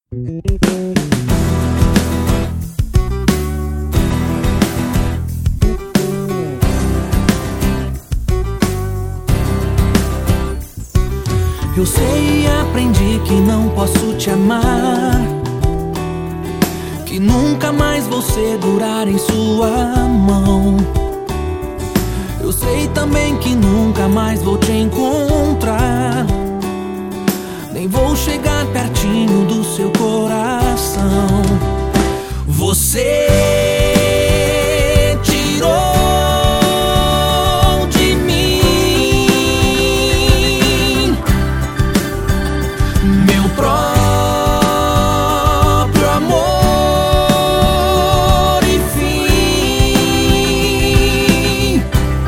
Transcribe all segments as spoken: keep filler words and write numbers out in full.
Eu sei e aprendi que não posso te amar, que nunca mais vou segurar em sua mão. Eu sei também que nunca mais vou te encontrar, nem vou chegar pertinho do seu coração. Você tirou de mim meu próprio amor e fim.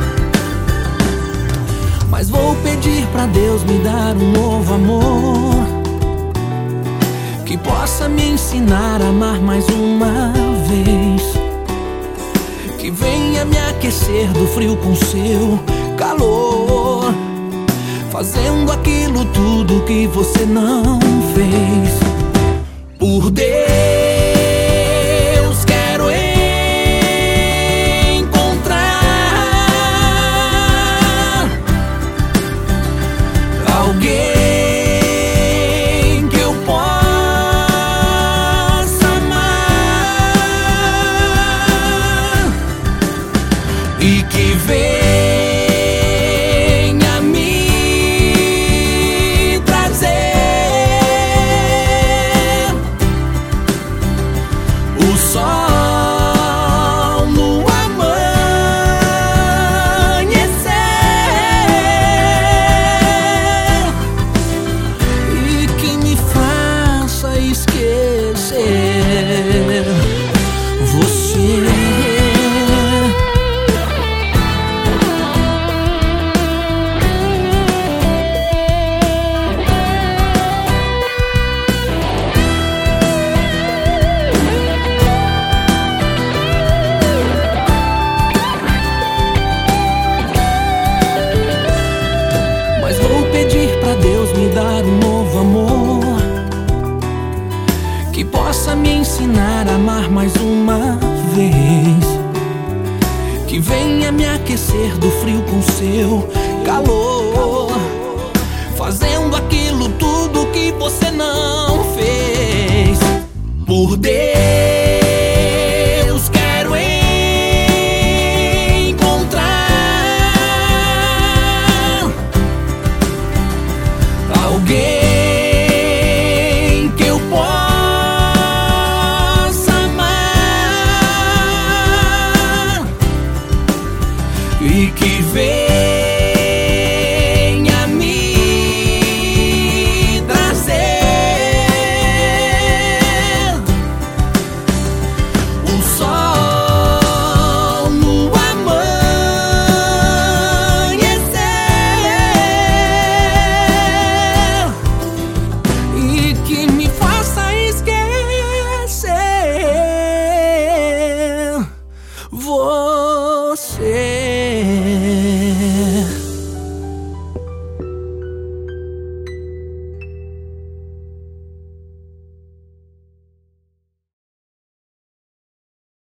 Mas vou pedir pra Deus me dar um novo amor, que possa me ensinar a amar mais uma vez, que venha me aquecer do frio com seu calor, fazendo aquilo tudo que você não fez. Por Deus, quero encontrar alguém e que venha me trazer o sol no amanhecer e que me faça esquecer você. Dar um novo amor, que possa me ensinar a amar mais uma vez, que venha me aquecer do frio com seu calor, fazendo aquilo tudo que você não fez. Por Deus,